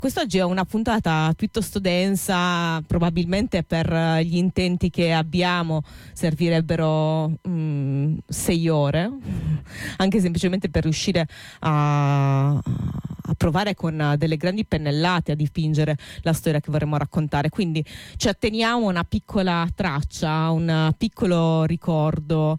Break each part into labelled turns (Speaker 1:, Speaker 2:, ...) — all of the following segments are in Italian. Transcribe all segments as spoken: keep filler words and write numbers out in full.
Speaker 1: quest'oggi è una puntata piuttosto densa, probabilmente per gli intenti che abbiamo servirebbero mh, sei ore, anche semplicemente per riuscire a, a provare con delle grandi pennellate a dipingere la storia che vorremmo raccontare. Quindi ci atteniamo a una piccola traccia, un piccolo ricordo.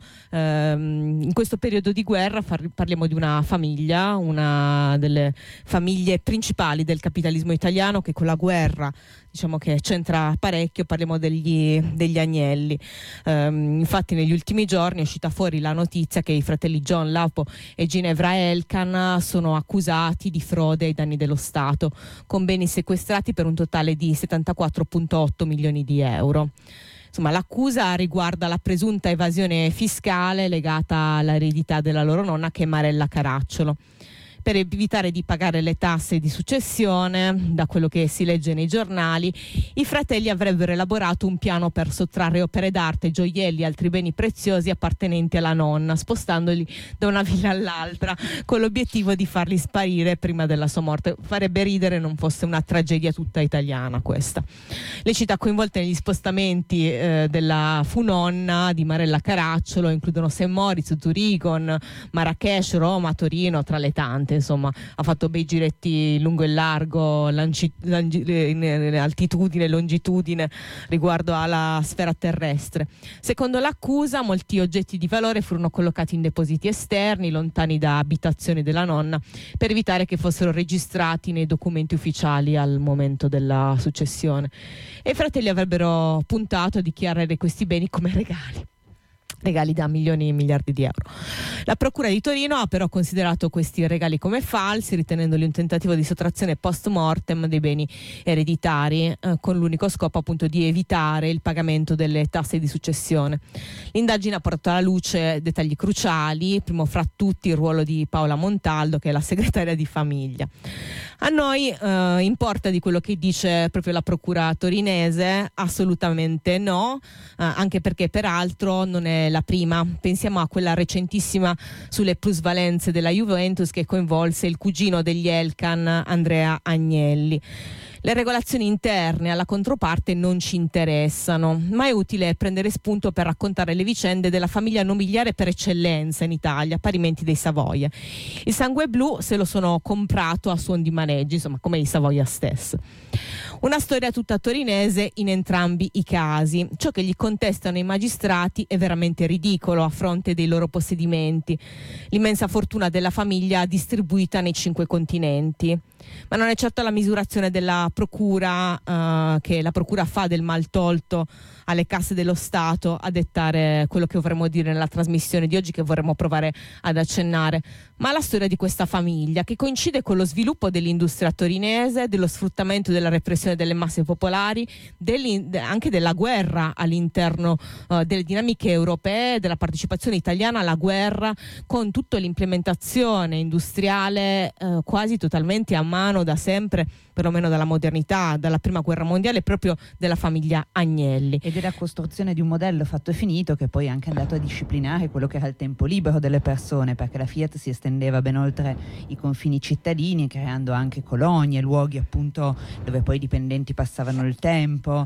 Speaker 1: Ehm, in questo periodo di guerra far, parliamo di una famiglia, una delle famiglie principali del capitalismo italiano, che con la guerra diciamo che c'entra parecchio. Parliamo degli, degli Agnelli. Um, infatti negli ultimi giorni è uscita fuori la notizia che i fratelli John Lapo e Ginevra Elkann sono accusati di frode ai danni dello Stato, con beni sequestrati per un totale di settantaquattro virgola otto milioni di euro. Insomma, l'accusa riguarda la presunta evasione fiscale legata all'eredità della loro nonna, che è Marella Caracciolo. Per evitare di pagare le tasse di successione, da quello che si legge nei giornali, i fratelli avrebbero elaborato un piano per sottrarre opere d'arte, gioielli e altri beni preziosi appartenenti alla nonna, spostandoli da una villa all'altra, con l'obiettivo di farli sparire prima della sua morte. Farebbe ridere non fosse una tragedia tutta italiana questa. Le città coinvolte negli spostamenti eh, della funonna di Marella Caracciolo includono Saint Moritz, Zurigo, Marrakech, Roma, Torino, tra le tante. Insomma, ha fatto bei giretti lungo e largo, lanci, lanci, in, in altitudine, longitudine riguardo alla sfera terrestre. Secondo l'accusa, molti oggetti di valore furono collocati in depositi esterni, lontani da abitazioni della nonna, per evitare che fossero registrati nei documenti ufficiali al momento della successione. E i fratelli avrebbero puntato a dichiarare questi beni come regali. regali da milioni e miliardi di euro. La Procura di Torino ha però considerato questi regali come falsi, ritenendoli un tentativo di sottrazione post mortem dei beni ereditari, eh, con l'unico scopo appunto di evitare il pagamento delle tasse di successione. L'indagine ha portato alla luce dettagli cruciali, primo fra tutti il ruolo di Paola Montaldo, che è la segretaria di famiglia. A noi eh, importa di quello che dice proprio la Procura torinese? Assolutamente no, eh, anche perché peraltro non è la prima. Pensiamo a quella recentissima sulle plusvalenze della Juventus, che coinvolse il cugino degli Elkann, Andrea Agnelli. Le regolazioni interne alla controparte non ci interessano, ma è utile prendere spunto per raccontare le vicende della famiglia nobiliare per eccellenza in Italia, parimenti dei Savoia. Il sangue blu se lo sono comprato a suon di maneggi, insomma, come i Savoia stesso. Una storia tutta torinese in entrambi i casi. Ciò che gli contestano i magistrati è veramente ridicolo a fronte dei loro possedimenti, l'immensa fortuna della famiglia distribuita nei cinque continenti. Ma non è certo la misurazione della procura uh, che la procura fa del mal tolto alle casse dello Stato a dettare quello che vorremmo dire nella trasmissione di oggi, che vorremmo provare ad accennare, ma la storia di questa famiglia, che coincide con lo sviluppo dell'industria torinese, dello sfruttamento della repressione delle masse popolari, anche della guerra all'interno uh, delle dinamiche europee, della partecipazione italiana alla guerra, con tutta l'implementazione industriale uh, quasi totalmente a mano da sempre, perlomeno dalla modernità, dalla prima guerra mondiale, proprio della famiglia Agnelli.
Speaker 2: E della costruzione di un modello fatto e finito, che poi è anche andato a disciplinare quello che era il tempo libero delle persone, perché la Fiat si estendeva ben oltre i confini cittadini, creando anche colonie, luoghi appunto dove poi i dipendenti passavano il tempo,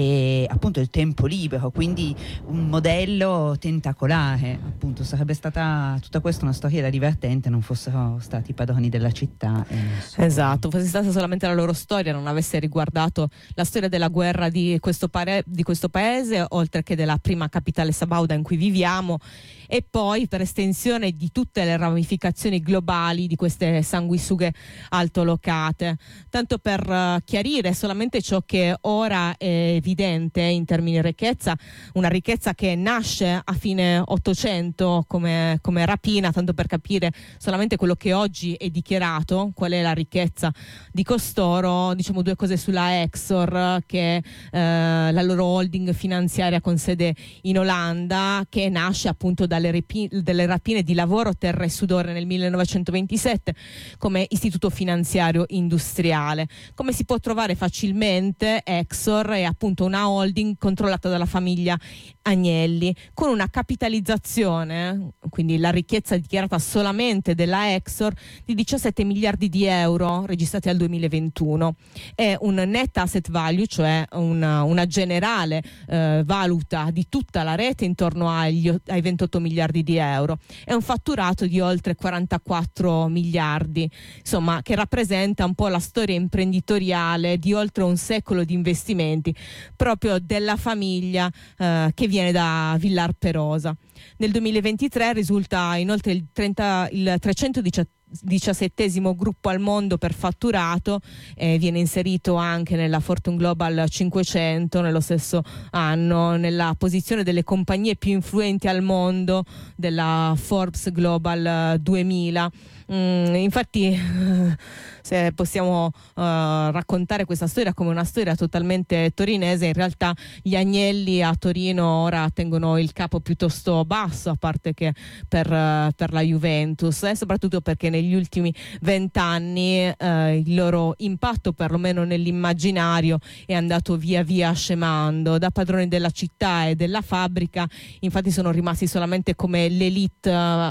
Speaker 2: e appunto il tempo libero, quindi un modello tentacolare. Appunto sarebbe stata tutta questa una storia da divertente, non fossero stati i padroni della città.
Speaker 1: Esatto, fosse stata solamente la loro storia, non avesse riguardato la storia della guerra di questo, pare- di questo paese, oltre che della prima capitale sabauda in cui viviamo, e poi per estensione di tutte le ramificazioni globali di queste sanguisughe altolocate. Tanto per uh, chiarire solamente ciò che ora è evidente in termini di ricchezza, una ricchezza che nasce a fine Ottocento come, come rapina, tanto per capire solamente quello che oggi è dichiarato, qual è la ricchezza di costoro. Diciamo due cose sulla Exor, che è eh, la loro holding finanziaria con sede in Olanda, che nasce appunto dalle, repi- delle rapine di lavoro, terra e sudore fondazione nel millenovecentoventisette come istituto finanziario industriale. Come si può trovare facilmente, Exor è appunto una holding controllata dalla famiglia Agnelli, con una capitalizzazione, quindi la ricchezza dichiarata solamente della Exor, di diciassette miliardi di euro registrati al duemilaventuno. È un net asset value, cioè una, una generale eh, valuta di tutta la rete intorno agli, ai ventotto miliardi di euro. È un fatturato di oltre quarantaquattro miliardi, insomma, che rappresenta un po' la storia imprenditoriale di oltre un secolo di investimenti proprio della famiglia eh, che viene da Villar Perosa. Nel duemilaventitré risulta inoltre il, trenta, il trecentodiciassettesimo gruppo al mondo per fatturato, eh, viene inserito anche nella Fortune Global cinquecento nello stesso anno, nella posizione delle compagnie più influenti al mondo della Forbes Global duemila. Mm, infatti se possiamo uh, raccontare questa storia come una storia totalmente torinese, in realtà gli Agnelli a Torino ora tengono il capo piuttosto basso, a parte che per, uh, per la Juventus, e soprattutto perché negli ultimi vent'anni uh, il loro impatto, perlomeno nell'immaginario, è andato via via scemando. Da padroni della città e della fabbrica infatti sono rimasti solamente come l'elite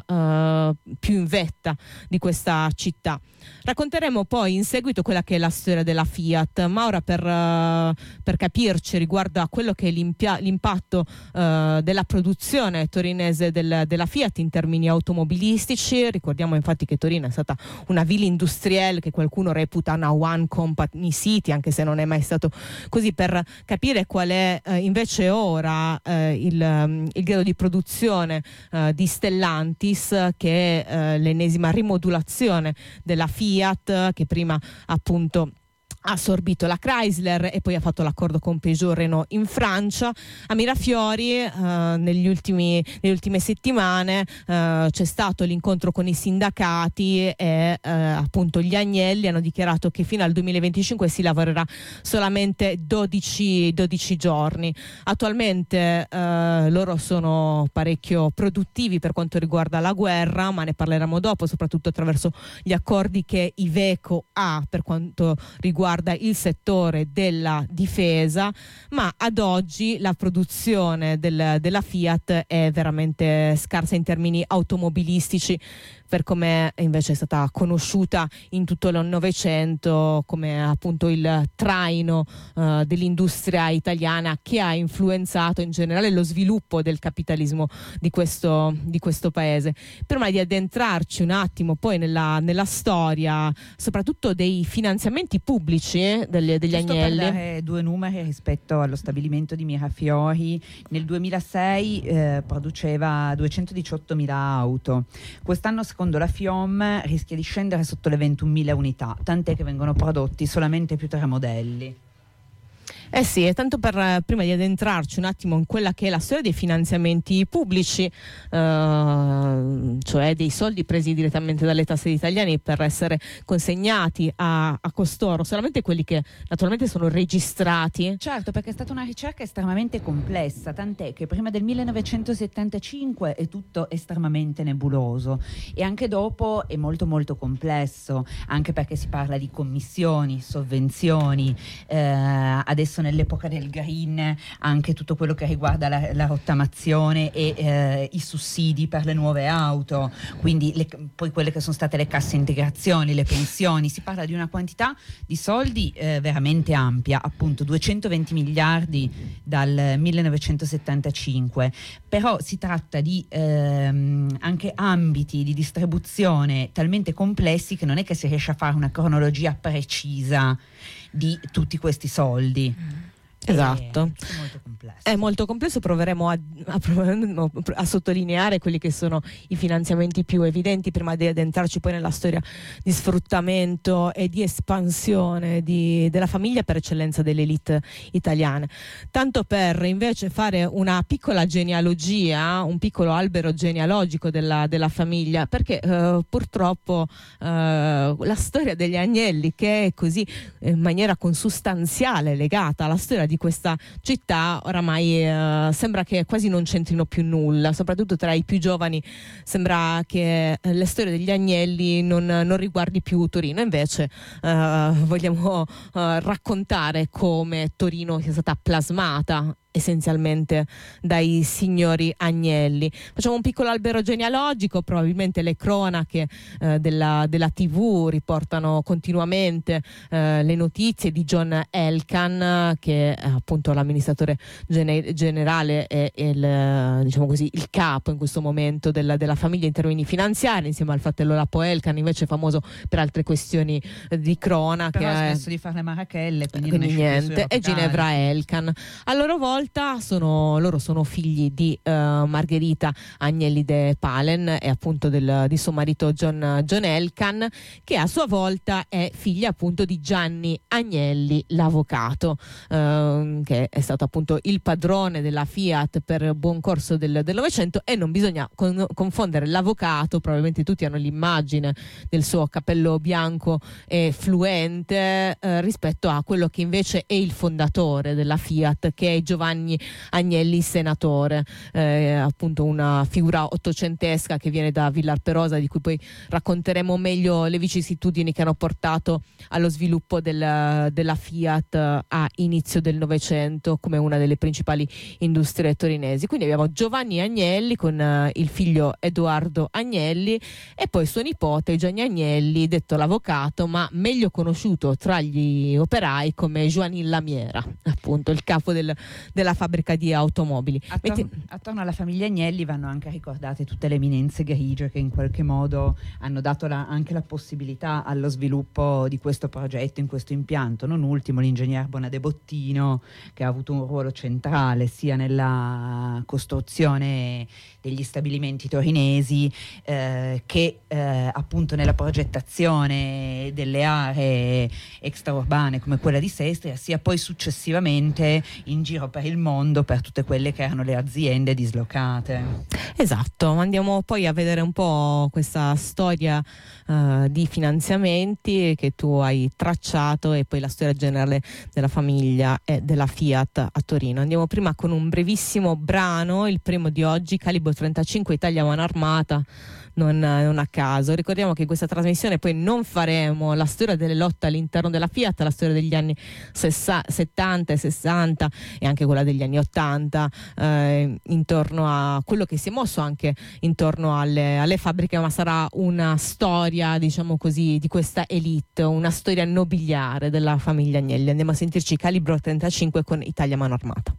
Speaker 1: uh, più in vetta di questa città. Racconteremo poi in seguito quella che è la storia della Fiat, ma ora per, uh, per capirci riguardo a quello che è l'impatto uh, della produzione torinese del, della Fiat in termini automobilistici. Ricordiamo infatti che Torino è stata una ville industrielle che qualcuno reputa una one company city, anche se non è mai stato così, per capire qual è uh, invece ora uh, il, um, il grado di produzione uh, di Stellantis, che è uh, l'ennesima rimodulazione della Fiat, che prima appunto ha assorbito la Chrysler e poi ha fatto l'accordo con Peugeot Renault in Francia. A Mirafiori eh, negli ultimi, nelle ultime settimane eh, c'è stato l'incontro con i sindacati e eh, appunto gli Agnelli hanno dichiarato che fino al duemilaventicinque si lavorerà solamente dodici, dodici giorni. Attualmente eh, loro sono parecchio produttivi per quanto riguarda la guerra, ma ne parleremo dopo, soprattutto attraverso gli accordi che Iveco ha per quanto riguarda il settore della difesa, ma ad oggi la produzione del, della Fiat è veramente scarsa in termini automobilistici, per come invece è stata conosciuta in tutto il Novecento come appunto il traino uh, dell'industria italiana, che ha influenzato in generale lo sviluppo del capitalismo di questo, di questo paese. Prima di addentrarci un attimo poi nella, nella storia, soprattutto dei finanziamenti pubblici degli, degli
Speaker 2: Giusto
Speaker 1: Agnelli.
Speaker 2: Per dare due numeri rispetto allo stabilimento di Mirafiori, nel duemilasei eh, produceva duecentodiciottomila auto. Quest'anno, secondo la FIOM, rischia di scendere sotto le ventunomila unità, tant'è che vengono prodotti solamente più tre modelli.
Speaker 1: Eh sì, e tanto per prima di addentrarci un attimo in quella che è la storia dei finanziamenti pubblici, eh, cioè dei soldi presi direttamente dalle tasse degli italiani per essere consegnati a, a costoro, solamente quelli che naturalmente sono registrati.
Speaker 2: Certo, perché è stata una ricerca estremamente complessa, tant'è che prima del millenovecentosettantacinque è tutto estremamente nebuloso e anche dopo è molto molto complesso, anche perché si parla di commissioni, sovvenzioni, eh, adesso nell'epoca del green anche tutto quello che riguarda la, la rottamazione e eh, i sussidi per le nuove auto, quindi le, poi quelle che sono state le casse integrazioni, le pensioni. Si parla di una quantità di soldi eh, veramente ampia, appunto duecentoventi miliardi dal millenovecentosettantacinque, però si tratta di ehm, anche ambiti di distribuzione talmente complessi che non è che si riesce a fare una cronologia precisa di tutti questi soldi.
Speaker 1: Esatto,
Speaker 2: è molto complesso.
Speaker 1: È molto complesso, proveremo a, a, a sottolineare quelli che sono i finanziamenti più evidenti prima di addentrarci poi nella storia di sfruttamento e di espansione di, della famiglia per eccellenza dell'elite italiane. Tanto per invece fare una piccola genealogia, un piccolo albero genealogico della, della famiglia, perché eh, purtroppo eh, la storia degli Agnelli, che è così in maniera consustanziale legata alla storia di di questa città oramai eh, sembra che quasi non c'entrino più nulla, soprattutto tra i più giovani sembra che eh, le storie degli agnelli non, non riguardi più Torino, invece eh, vogliamo eh, raccontare come Torino sia stata plasmata essenzialmente dai signori Agnelli. Facciamo un piccolo albero genealogico, probabilmente le cronache eh, della, della tivù riportano continuamente eh, le notizie di John Elkann, che è appunto l'amministratore gene- generale e il, diciamo così, il capo in questo momento della, della famiglia in termini finanziari, insieme al fratello Lapo Elkann, invece famoso per altre questioni eh, di cronache.
Speaker 2: Però ha smesso di fare le marachelle, quindi,
Speaker 1: quindi
Speaker 2: non
Speaker 1: niente, e Ginevra Elkann. A loro volta sono, loro sono figli di uh, Margherita Agnelli de Palen e appunto del, di suo marito John, John Elkann, che a sua volta è figlia appunto di Gianni Agnelli, l'avvocato, uh, che è stato appunto il padrone della Fiat per buon corso del, del Novecento, e non bisogna con, confondere l'avvocato, probabilmente tutti hanno l'immagine del suo cappello bianco e fluente, uh, rispetto a quello che invece è il fondatore della Fiat, che è Giovanni Agnelli senatore, eh, appunto una figura ottocentesca che viene da Villar Perosa, di cui poi racconteremo meglio le vicissitudini che hanno portato allo sviluppo del, della Fiat a inizio del Novecento come una delle principali industrie torinesi. Quindi abbiamo Giovanni Agnelli con uh, il figlio Edoardo Agnelli e poi suo nipote Gianni Agnelli, detto l'avvocato, ma meglio conosciuto tra gli operai come Joanin Lamiera, appunto il capo del, della fabbrica di automobili.
Speaker 2: Attorno,
Speaker 1: Metti...
Speaker 2: attorno alla famiglia Agnelli vanno anche ricordate tutte le eminenze grigie che in qualche modo hanno dato la, anche la possibilità allo sviluppo di questo progetto, in questo impianto. Non ultimo l'ingegner Bonade Bottino, che ha avuto un ruolo centrale sia nella costruzione degli stabilimenti torinesi eh, che eh, appunto nella progettazione delle aree extraurbane come quella di Sestria, sia poi successivamente in giro per il mondo per tutte quelle che erano le aziende dislocate.
Speaker 1: Esatto, andiamo poi a vedere un po' questa storia uh, di finanziamenti che tu hai tracciato e poi la storia generale della famiglia e della Fiat a Torino. Andiamo prima con un brevissimo brano, il primo di oggi, Calibro trentacinque, Italia Mano Armata. Non, non a caso. Ricordiamo che in questa trasmissione poi non faremo la storia delle lotte all'interno della Fiat, la storia degli anni sessa, settanta e sessanta e anche quella degli anni ottanta, eh, intorno a quello che si è mosso anche intorno alle, alle fabbriche, ma sarà una storia, diciamo così, di questa elite, una storia nobiliare della famiglia Agnelli. Andiamo a sentirci Calibro trentacinque con Italia Mano Armata.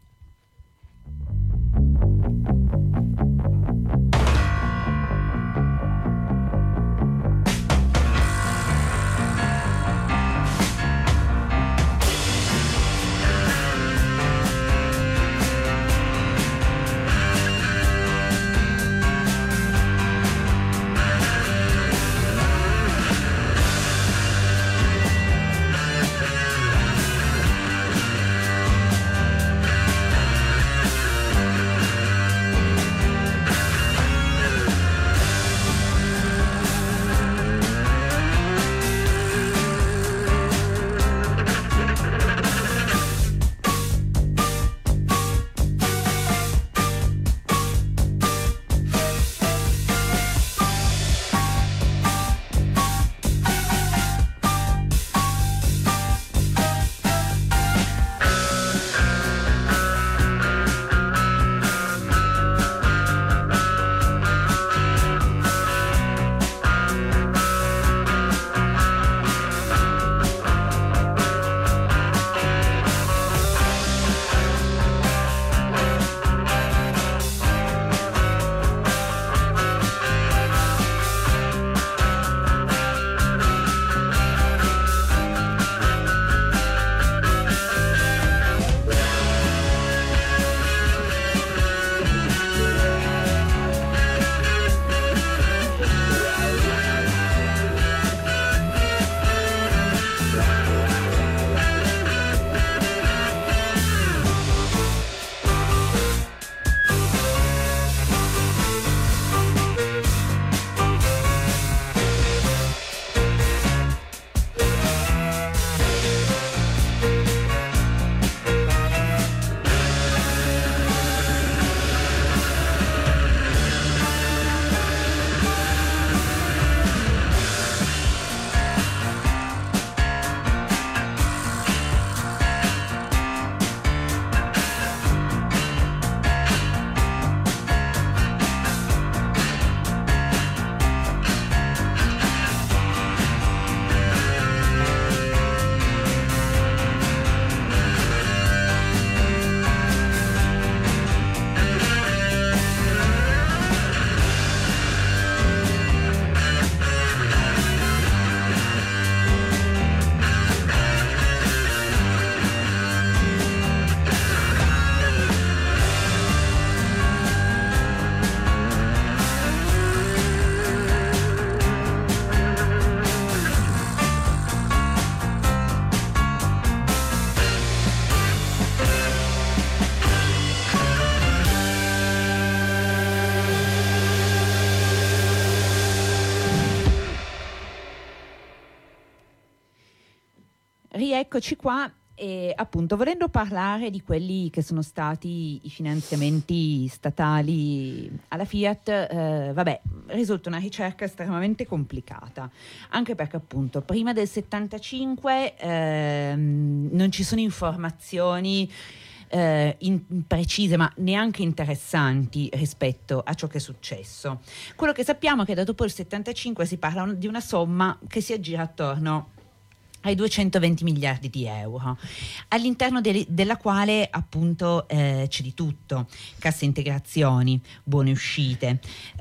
Speaker 2: eccoci qua. E appunto, volendo parlare di quelli che sono stati i finanziamenti statali alla Fiat, eh, vabbè, risulta una ricerca estremamente complicata, anche perché appunto prima del settantacinque ehm, non ci sono informazioni eh, in, precise, ma neanche interessanti rispetto a ciò che è successo. Quello che sappiamo è che da dopo il settantacinque si parla di una somma che si aggira attorno ai duecentoventi miliardi di euro, all'interno de- della quale appunto eh, c'è di tutto: casse integrazioni, buone uscite,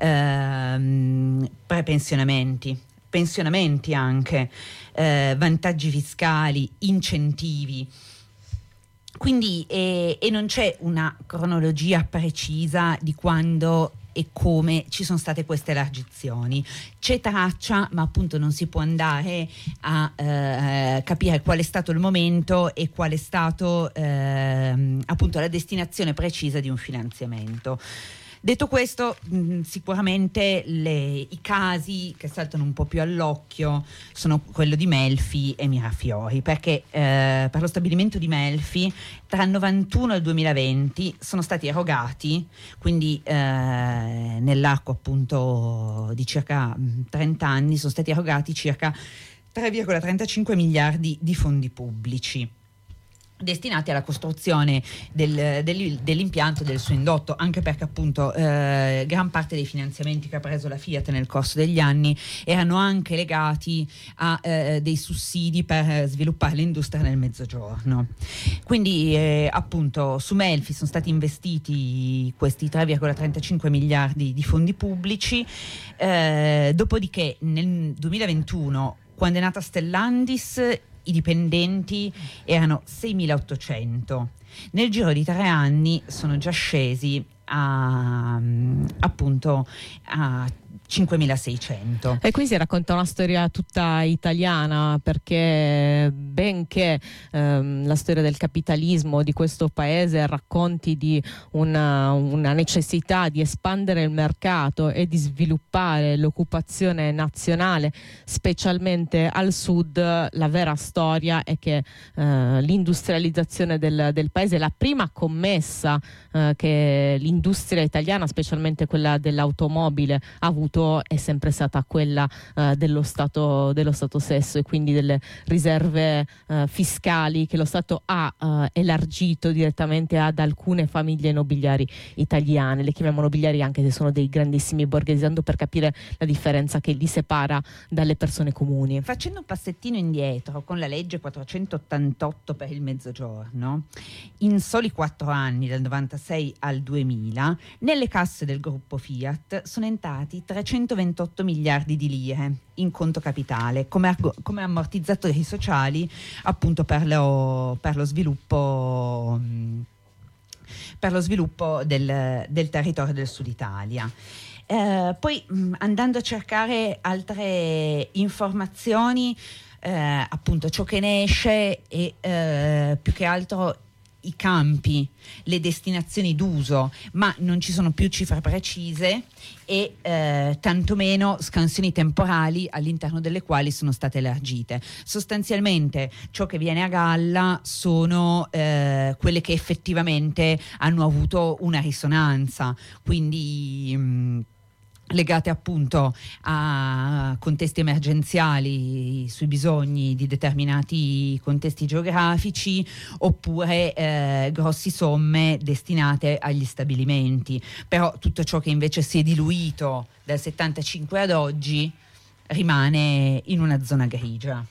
Speaker 2: ehm, prepensionamenti, pensionamenti anche, eh, vantaggi fiscali, incentivi. Quindi e, e non c'è una cronologia precisa di quando e come ci sono state queste elargizioni. C'è traccia, ma appunto non si può andare a eh, capire qual è stato il momento e qual è stato eh, appunto la destinazione precisa di un finanziamento. Detto questo, mh, sicuramente le, i casi che saltano un po' più all'occhio sono quello di Melfi e Mirafiori, perché eh, per lo stabilimento di Melfi tra il novantuno e il duemilaventi sono stati erogati, quindi eh, nell'arco appunto di circa trenta anni sono stati erogati circa tre virgola trentacinque miliardi di fondi pubblici destinati alla costruzione del, del, dell'impianto del suo indotto, anche perché appunto eh, gran parte dei finanziamenti che ha preso la Fiat nel corso degli anni erano anche legati a eh, dei sussidi per sviluppare l'industria nel Mezzogiorno. Quindi eh, appunto su Melfi sono stati investiti questi tre virgola trentacinque miliardi di fondi pubblici, eh, dopodiché nel duemilaventuno, quando è nata Stellantis, i dipendenti erano seimilaottocento. Nel giro di tre anni sono già scesi a appunto a cinquemilaseicento.
Speaker 1: E qui si racconta una storia tutta italiana, perché benché ehm, la storia del capitalismo di questo paese racconti di una, una necessità di espandere il mercato e di sviluppare l'occupazione nazionale, specialmente al sud, la vera storia è che eh, l'industrializzazione del, del paese, la prima commessa eh, che l'industria italiana, specialmente quella dell'automobile, ha avuto è sempre stata quella uh, dello Stato dello Stato stesso, e quindi delle riserve uh, fiscali che lo Stato ha uh, elargito direttamente ad alcune famiglie nobiliari italiane. Le chiamiamo nobiliari anche se sono dei grandissimi borghesi, tanto per capire la differenza che li separa dalle persone comuni.
Speaker 2: Facendo un passettino indietro, con la legge quattrocentottantotto per il Mezzogiorno, in soli quattro anni, dal novantasei al duemila, nelle casse del gruppo Fiat sono entrati trecentoventotto miliardi di lire in conto capitale come, come ammortizzatori sociali, appunto per lo, per lo sviluppo per lo sviluppo del, del territorio del Sud Italia. Eh, poi mh, andando a cercare altre informazioni, eh, appunto ciò che ne esce è eh, più che altro i campi, le destinazioni d'uso, ma non ci sono più cifre precise e eh, tantomeno scansioni temporali all'interno delle quali sono state elargite. Sostanzialmente ciò che viene a galla sono eh, quelle che effettivamente hanno avuto una risonanza, quindi mh, legate appunto a contesti emergenziali sui bisogni di determinati contesti geografici, oppure eh, grossi somme destinate agli stabilimenti. Però tutto ciò che invece si è diluito dal settantacinque ad oggi rimane in una zona grigia.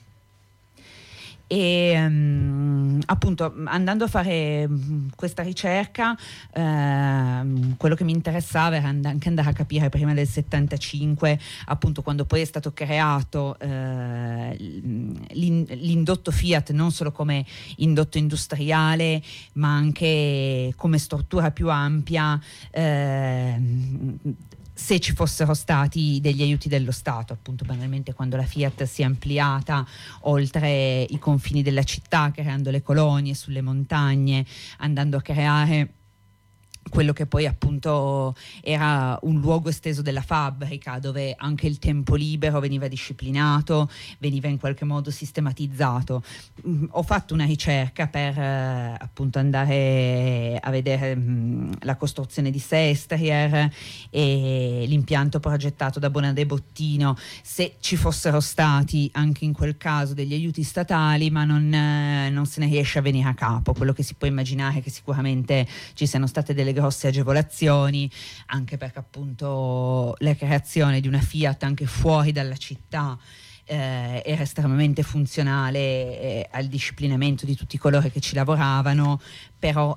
Speaker 2: E um, appunto andando a fare um, questa ricerca, um, quello che mi interessava era and- anche andare a capire prima del settantacinque, appunto quando poi è stato creato uh, l'in- l'indotto Fiat, non solo come indotto industriale ma anche come struttura più ampia, uh, se ci fossero stati degli aiuti dello Stato, appunto banalmente quando la Fiat si è ampliata oltre i confini della città, creando le colonie sulle montagne, andando a creare quello che poi appunto era un luogo esteso della fabbrica, dove anche il tempo libero veniva disciplinato, veniva in qualche modo sistematizzato. Mm, ho fatto una ricerca per eh, appunto andare a vedere mh, la costruzione di Sestrier e l'impianto progettato da Bonadè Bottino, se ci fossero stati anche in quel caso degli aiuti statali, ma non, eh, non se ne riesce a venire a capo. Quello che si può immaginare è che sicuramente ci siano state delle grosse agevolazioni, anche perché appunto la creazione di una Fiat anche fuori dalla città eh, era estremamente funzionale eh, al disciplinamento di tutti coloro che ci lavoravano, però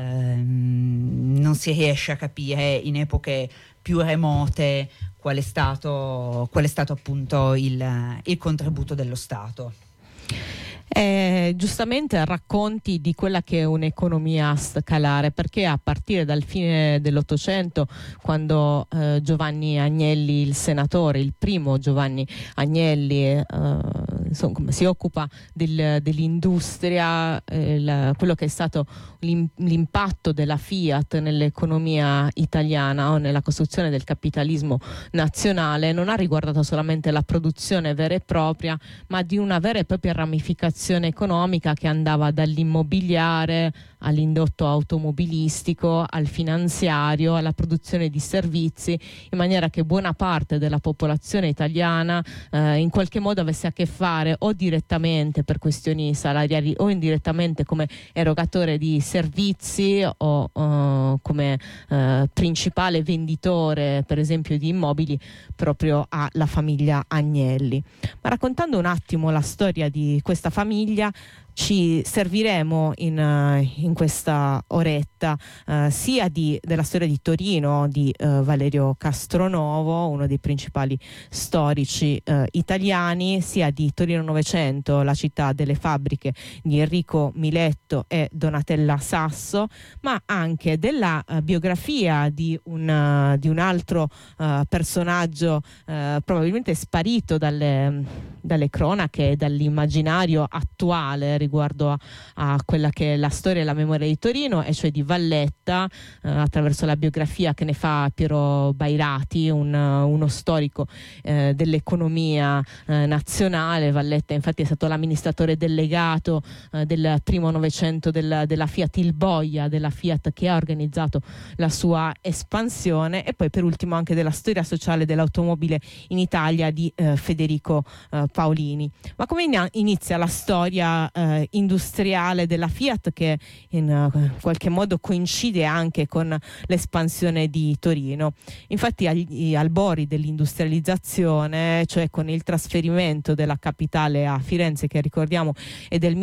Speaker 2: ehm, non si riesce a capire in epoche più remote qual è stato, qual è stato appunto il, il contributo dello Stato.
Speaker 1: Eh, giustamente racconti di quella che è un'economia scalare, perché a partire dal fine dell'Ottocento, quando eh, Giovanni Agnelli, il senatore, il primo Giovanni Agnelli, eh, insomma, si occupa del, dell'industria, eh, la, quello che è stato l'im, l'impatto della Fiat nell'economia italiana o nella costruzione del capitalismo nazionale non ha riguardato solamente la produzione vera e propria, ma di una vera e propria ramificazione economica che andava dall'immobiliare all'indotto automobilistico, al finanziario, alla produzione di servizi, in maniera che buona parte della popolazione italiana eh, in qualche modo avesse a che fare o direttamente per questioni salariali o indirettamente come erogatore di servizi o uh, come uh, principale venditore, per esempio, di immobili proprio alla famiglia Agnelli. Ma raccontando un attimo la storia di questa famiglia, ci serviremo in, uh, in questa oretta uh, sia di, della storia di Torino di uh, Valerio Castronovo, uno dei principali storici uh, italiani, sia di Torino Novecento, la città delle fabbriche di Enrico Miletto e Donatella Sasso, ma anche della uh, biografia di un, uh, di un altro uh, personaggio uh, probabilmente sparito dalle, dalle cronache e dall'immaginario attuale riguardo a, a quella che è la storia e la memoria di Torino, e cioè di Valletta, eh, attraverso la biografia che ne fa Piero Bairati, un, uno storico eh, dell'economia eh, nazionale. Valletta infatti è stato l'amministratore delegato eh, del primo Novecento del, della Fiat, il boia della Fiat che ha organizzato la sua espansione, e poi per ultimo anche della storia sociale dell'automobile in Italia di eh, Federico eh, Paolini. Ma come inizia la storia eh, industriale della Fiat, che in uh, qualche modo coincide anche con l'espansione di Torino? Infatti agli albori dell'industrializzazione, cioè con il trasferimento della capitale a Firenze, che ricordiamo è del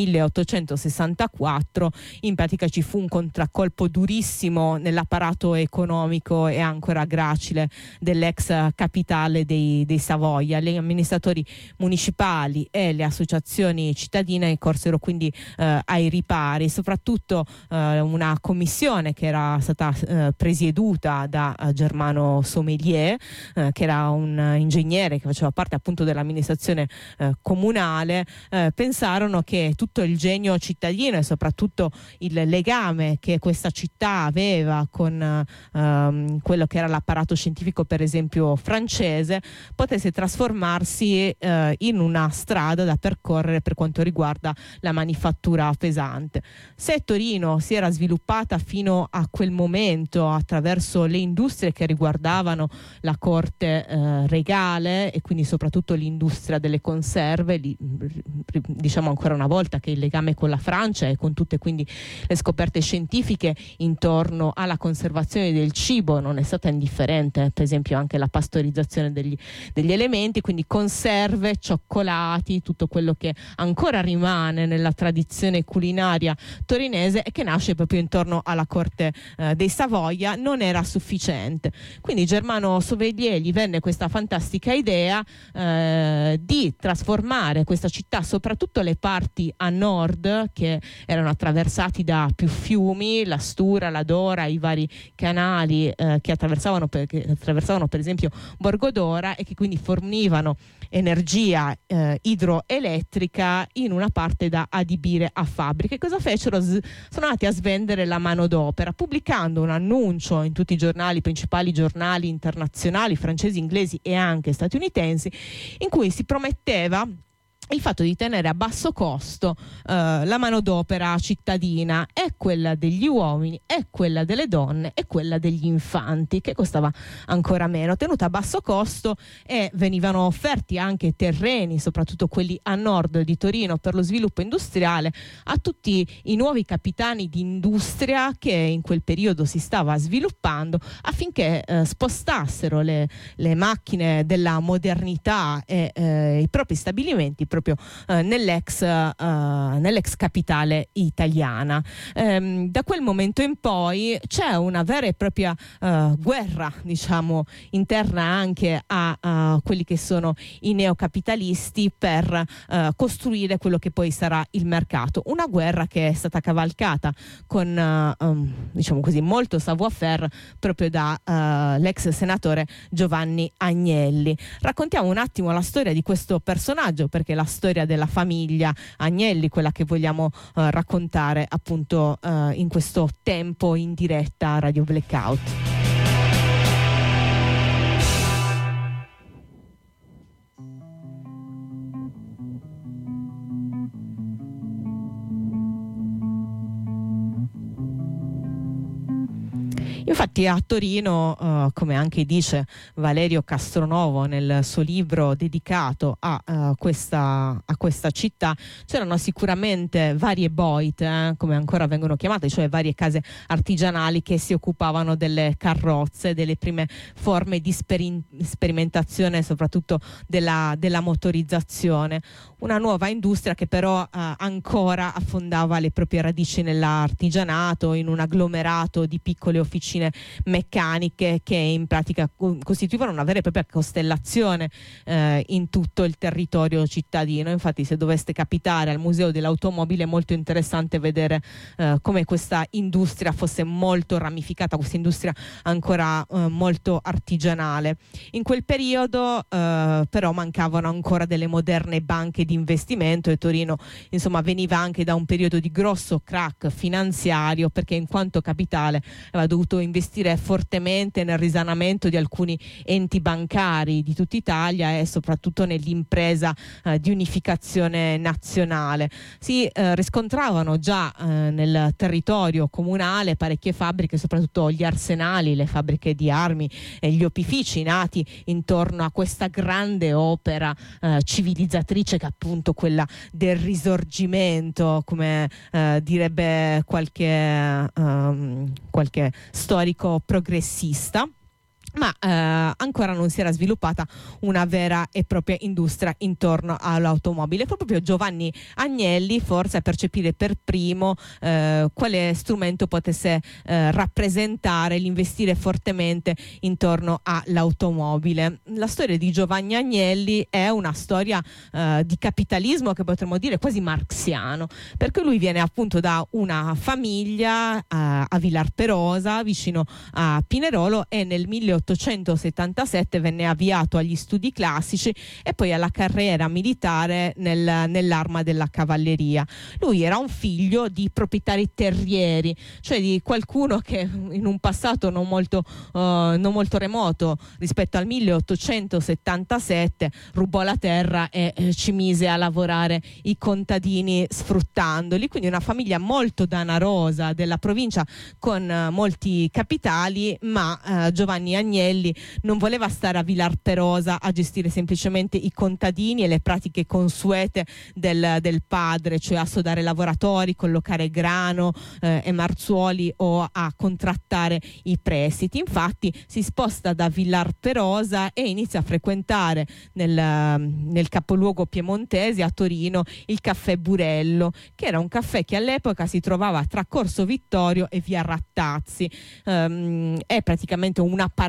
Speaker 1: milleottocentosessantaquattro, in pratica ci fu un contraccolpo durissimo nell'apparato economico e ancora gracile dell'ex capitale dei, dei Savoia. Gli amministratori municipali e le associazioni cittadine corsero quindi eh, ai ripari, soprattutto eh, una commissione che era stata eh, presieduta da eh, Germano Sommelier, eh, che era un ingegnere che faceva parte appunto dell'amministrazione eh, comunale. Eh, pensarono che tutto il genio cittadino e soprattutto il legame che questa città aveva con ehm, quello che era l'apparato scientifico, per esempio francese, potesse trasformarsi eh, in una strada da percorrere per quanto riguarda la manifattura pesante. Se Torino si era sviluppata fino a quel momento attraverso le industrie che riguardavano la corte eh, regale e quindi soprattutto l'industria delle conserve, li, diciamo ancora una volta che il legame con la Francia e con tutte quindi le scoperte scientifiche intorno alla conservazione del cibo non è stata indifferente, per esempio anche la pastorizzazione degli, degli elementi, quindi conserve, cioccolati, tutto quello che ancora rimane nella tradizione culinaria torinese e che nasce proprio intorno alla corte eh, dei Savoia, non era sufficiente. Quindi Germano Sommelier gli venne questa fantastica idea eh, di trasformare questa città, soprattutto le parti a nord che erano attraversati da più fiumi, la Stura, la Dora, i vari canali eh, che attraversavano per, che attraversavano per esempio Borgodora e che quindi fornivano energia eh, idroelettrica in una parte da da adibire a fabbriche. Cosa fecero? S- sono andati a svendere la manodopera, pubblicando un annuncio in tutti i giornali, i principali giornali internazionali, francesi, inglesi e anche statunitensi, in cui si prometteva il fatto di tenere a basso costo eh, la manodopera cittadina, e quella degli uomini, e quella delle donne, e quella degli infanti, che costava ancora meno, tenuta a basso costo, e venivano offerti anche terreni, soprattutto quelli a nord di Torino, per lo sviluppo industriale a tutti i nuovi capitani di industria che in quel periodo si stava sviluppando, affinché eh, spostassero le, le macchine della modernità e eh, i propri stabilimenti proprio eh, nell'ex, eh, nell'ex capitale italiana. Ehm, da quel momento in poi c'è una vera e propria eh, guerra, diciamo, interna anche a, a quelli che sono i neocapitalisti per eh, costruire quello che poi sarà il mercato. Una guerra che è stata cavalcata con, uh, um, diciamo così, molto savoir-faire proprio da uh, l'ex senatore Giovanni Agnelli. Raccontiamo un attimo la storia di questo personaggio, perché la storia della famiglia Agnelli, quella che vogliamo uh, raccontare appunto uh, in questo tempo in diretta a Radio Blackout. Infatti a Torino, uh, come anche dice Valerio Castronovo nel suo libro dedicato a, uh, questa, a questa città, c'erano sicuramente varie boite, eh, come ancora vengono chiamate, cioè varie case artigianali che si occupavano delle carrozze, delle prime forme di speri- sperimentazione, soprattutto della, della motorizzazione. Una nuova industria che però uh, ancora affondava le proprie radici nell'artigianato, in un agglomerato di piccole officine meccaniche che in pratica costituivano una vera e propria costellazione eh, in tutto il territorio cittadino. Infatti, se doveste capitare al Museo dell'Automobile, è molto interessante vedere eh, come questa industria fosse molto ramificata, questa industria ancora eh, molto artigianale. In quel periodo eh, però mancavano ancora delle moderne banche di investimento, e Torino insomma veniva anche da un periodo di grosso crack finanziario, perché in quanto capitale aveva dovuto investire fortemente nel risanamento di alcuni enti bancari di tutta Italia e soprattutto nell'impresa eh, di unificazione nazionale. Si eh, riscontravano già eh, nel territorio comunale parecchie fabbriche, soprattutto gli arsenali, le fabbriche di armi e gli opifici nati intorno a questa grande opera eh, civilizzatrice, che è appunto quella del Risorgimento, come eh, direbbe qualche, um, qualche storico progressista. Ma eh, ancora non si era sviluppata una vera e propria industria intorno all'automobile. Fu proprio Giovanni Agnelli forse a percepire per primo eh, quale strumento potesse eh, rappresentare l'investire fortemente intorno all'automobile. La storia di Giovanni Agnelli è una storia eh, di capitalismo che potremmo dire quasi marxiano, perché lui viene appunto da una famiglia eh, a Villarperosa, vicino a Pinerolo, e nel milleottocentosettantasette venne avviato agli studi classici e poi alla carriera militare nel, nell'arma della cavalleria. Lui era un figlio di proprietari terrieri, cioè di qualcuno che in un passato non molto, uh, non molto remoto rispetto al milleottocentosettantasette rubò la terra e eh, ci mise a lavorare i contadini sfruttandoli. Quindi una famiglia molto danarosa della provincia, con uh, molti capitali, ma uh, Giovanni Agnelli non voleva stare a Villarperosa a gestire semplicemente i contadini e le pratiche consuete del, del padre, cioè a sodare lavoratori, collocare grano eh, e marzuoli o a contrattare i prestiti. Infatti si sposta da Villarperosa e inizia a frequentare nel, nel capoluogo piemontese, a Torino, il caffè Burello, che era un caffè che all'epoca si trovava tra Corso Vittorio e via Rattazzi. Um, è praticamente un apparato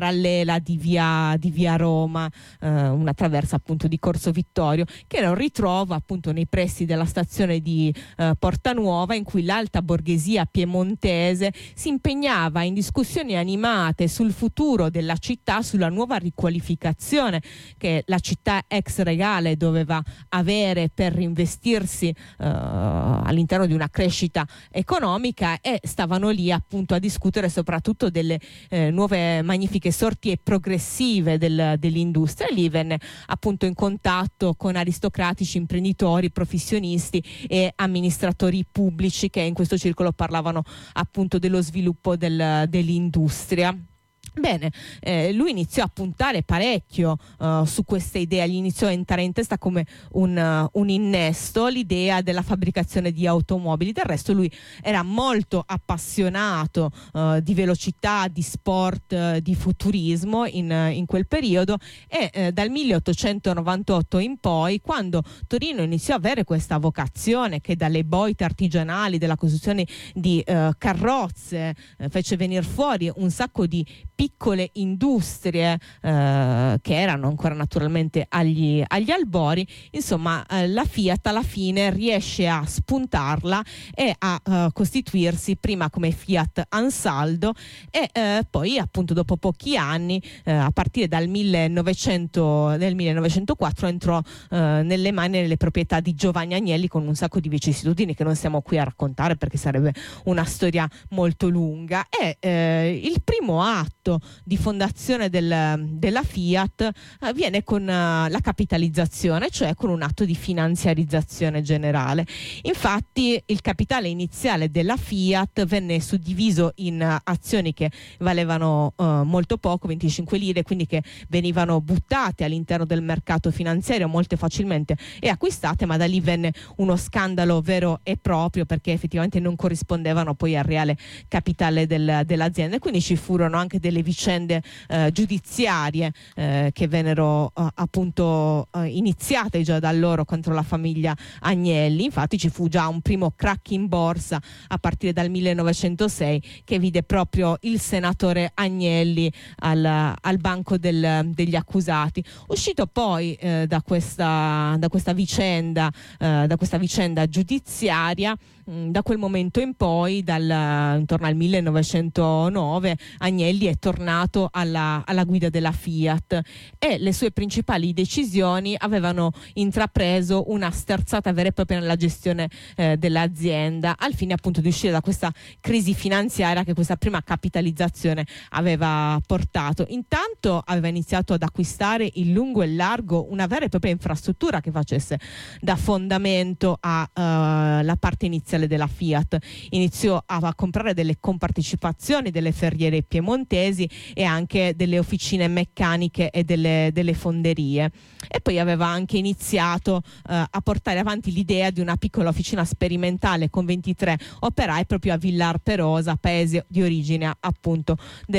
Speaker 1: parallela di via, di via Roma, eh, una traversa appunto di Corso Vittorio, che era un ritrovo appunto nei pressi della stazione di eh, Porta Nuova, in cui l'alta borghesia piemontese si impegnava in discussioni animate sul futuro della città, sulla nuova riqualificazione che la città ex regale doveva avere per investirsi eh, all'interno di una crescita economica, e stavano lì appunto a discutere soprattutto delle eh, nuove magnifiche sorti progressive del, dell'industria. Lì venne appunto in contatto con aristocratici, imprenditori, professionisti e amministratori pubblici che in questo circolo parlavano appunto dello sviluppo del, dell'industria. Bene, eh, lui iniziò a puntare parecchio uh, su questa idea, gli iniziò a entrare in testa come un, uh, un innesto l'idea della fabbricazione di automobili. Del resto lui era molto appassionato uh, di velocità, di sport, uh, di futurismo in, uh, in quel periodo, e uh, dal milleottocentonovantotto in poi, quando Torino iniziò a avere questa vocazione che dalle boite artigianali, della costruzione di uh, carrozze, uh, fece venire fuori un sacco di piccole industrie eh, che erano ancora naturalmente agli, agli albori, insomma eh, la Fiat alla fine riesce a spuntarla e a eh, costituirsi prima come Fiat Ansaldo e eh, poi appunto dopo pochi anni, eh, a partire dal millenovecento, del millenovecentoquattro, entrò eh, nelle mani e nelle proprietà di Giovanni Agnelli, con un sacco di vicissitudini che non siamo qui a raccontare perché sarebbe una storia molto lunga. E eh, il primo atto di fondazione del, della Fiat eh, viene con uh, la capitalizzazione, cioè con un atto di finanziarizzazione generale. Infatti il capitale iniziale della Fiat venne suddiviso in uh, azioni che valevano uh, molto poco, venticinque lire, quindi che venivano buttate all'interno del mercato finanziario molto facilmente e acquistate, ma da lì venne uno scandalo vero e proprio, perché effettivamente non corrispondevano poi al reale capitale del, dell'azienda, e quindi ci furono anche delle vicende eh, giudiziarie eh, che vennero eh, appunto eh, iniziate già da loro contro la famiglia Agnelli. Infatti ci fu già un primo crack in borsa a partire dal millenovecentosei, che vide proprio il senatore Agnelli al, al banco del, degli accusati. Uscito poi eh, da questa da questa vicenda eh, da questa vicenda giudiziaria, mh, da quel momento in poi, dal, intorno al millenovecentonove, Agnelli è tornato alla, alla guida della Fiat e le sue principali decisioni avevano intrapreso una sterzata vera e propria nella gestione eh, dell'azienda, al fine appunto di uscire da questa crisi finanziaria che questa prima capitalizzazione aveva portato. Intanto aveva iniziato ad acquistare in lungo e largo una vera e propria infrastruttura che facesse da fondamento alla uh, parte iniziale della Fiat. Iniziò a, a comprare delle compartecipazioni delle ferriere piemontesi e anche delle officine meccaniche e delle, delle fonderie, e poi aveva anche iniziato uh, a portare avanti l'idea di una piccola officina sperimentale con ventitré operai proprio a Villar Perosa, paese di origine appunto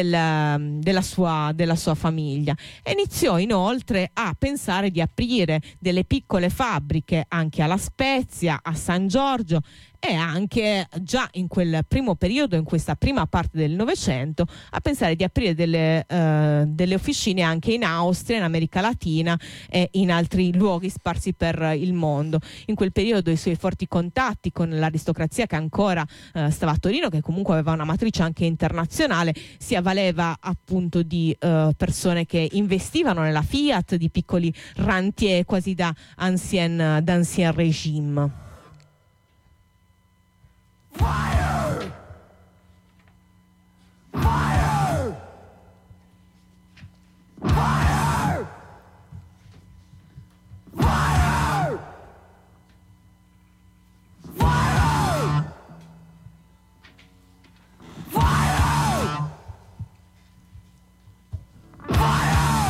Speaker 1: del, della, sua, della sua famiglia. E iniziò inoltre a pensare di aprire delle piccole fabbriche anche alla Spezia, a San Giorgio, e anche già in quel primo periodo, in questa prima parte del Novecento, a pensare di aprire delle, uh, delle officine anche in Austria, in America Latina e in altri luoghi sparsi per il mondo. In quel periodo i suoi forti contatti con l'aristocrazia che ancora uh, stava a Torino, che comunque aveva una matrice anche internazionale, si avvaleva appunto di uh, persone che investivano nella Fiat, di piccoli rentier quasi da ancien, d'ancien régime.
Speaker 3: Fire! Fire! Fire! Fire! Fire! Fire!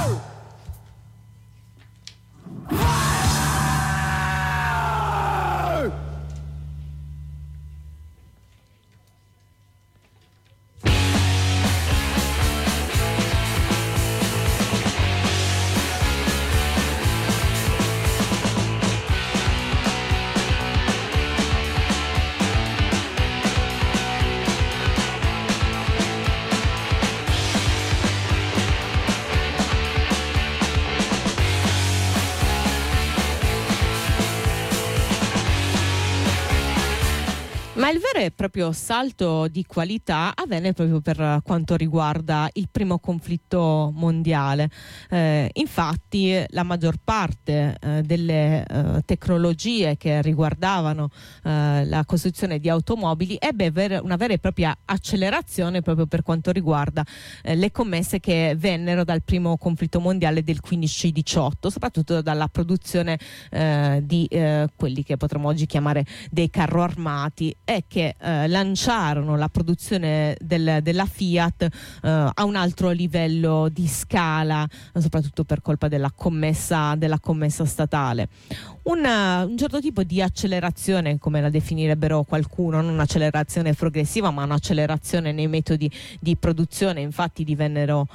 Speaker 3: Fire!
Speaker 1: vero e proprio salto di qualità avvenne proprio per quanto riguarda il primo conflitto mondiale. Eh, infatti la maggior parte eh, delle eh, tecnologie che riguardavano eh, la costruzione di automobili ebbe ver- una vera e propria accelerazione proprio per quanto riguarda eh, le commesse che vennero dal primo conflitto mondiale del quindici diciotto, soprattutto dalla produzione eh, di eh, quelli che potremmo oggi chiamare dei carro armati, e che eh, lanciarono la produzione del, della Fiat eh, a un altro livello di scala, soprattutto per colpa della commessa, della commessa statale. Una, un certo tipo di accelerazione, come la definirebbero qualcuno, non un'accelerazione progressiva ma un'accelerazione nei metodi di produzione. Infatti divennero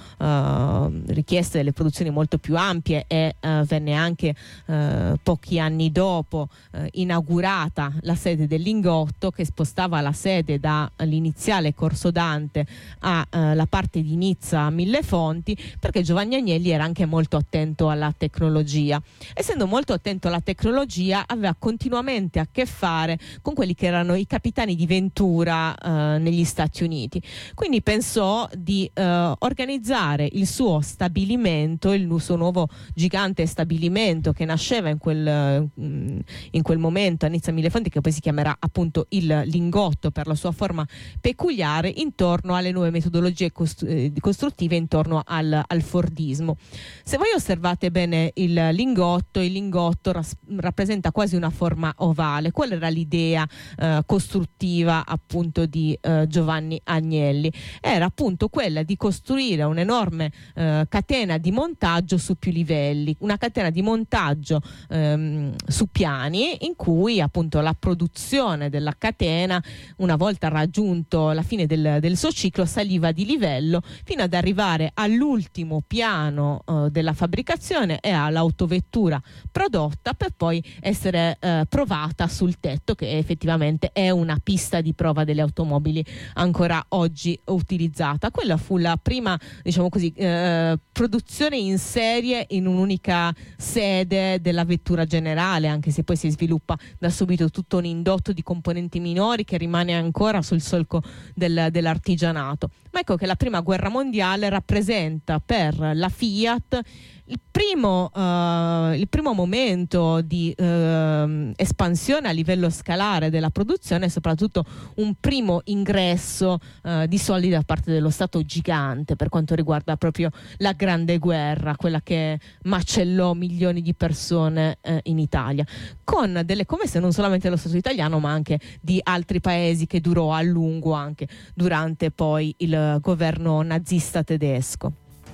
Speaker 1: eh, richieste delle produzioni molto più ampie e eh, venne anche eh, pochi anni dopo eh, inaugurata la sede del Lingotto, che spostava la sede dall'iniziale Corso Dante alla parte di Nizza Millefonti, perché Giovanni Agnelli era anche molto attento alla tecnologia. Essendo molto attento alla tecnologia aveva continuamente a che fare con quelli che erano i capitani di ventura eh, negli Stati Uniti, quindi pensò di eh, organizzare il suo stabilimento, il suo nuovo gigante stabilimento che nasceva in quel, in quel momento a Nizza Millefonti, che poi si chiamerà appunto il Lingotto per la sua forma peculiare, intorno alle nuove metodologie costru- costruttive, intorno al, al Fordismo. Se voi osservate bene il Lingotto, il Lingotto ras- rappresenta quasi una forma ovale. Qual era l'idea eh, costruttiva appunto di eh, Giovanni Agnelli? Era appunto quella di costruire un'enorme eh, catena di montaggio su più livelli, una catena di montaggio ehm, su piani, in cui appunto la produzione della catena, una volta raggiunto la fine del, del suo ciclo, saliva di livello fino ad arrivare all'ultimo piano eh, della fabbricazione e all'autovettura prodotta, per poi essere eh, provata sul tetto, che effettivamente è una pista di prova delle automobili ancora oggi utilizzata. Quella fu la prima, diciamo così, eh, produzione in serie in un'unica sede della vettura generale, anche se poi si sviluppa da subito tutto un indotto di componenti minori che rimane ancora sul solco del, dell'artigianato. Ma ecco che la prima guerra mondiale rappresenta per la Fiat il primo, uh, il primo momento di uh, espansione a livello scalare della produzione, e soprattutto un primo ingresso uh, di soldi da parte dello Stato gigante per quanto riguarda proprio la Grande Guerra, quella che macellò milioni di persone uh, in Italia, con delle commesse non solamente dello Stato italiano ma anche di altri paesi, che durò a lungo anche durante poi il governo nazista tedesco.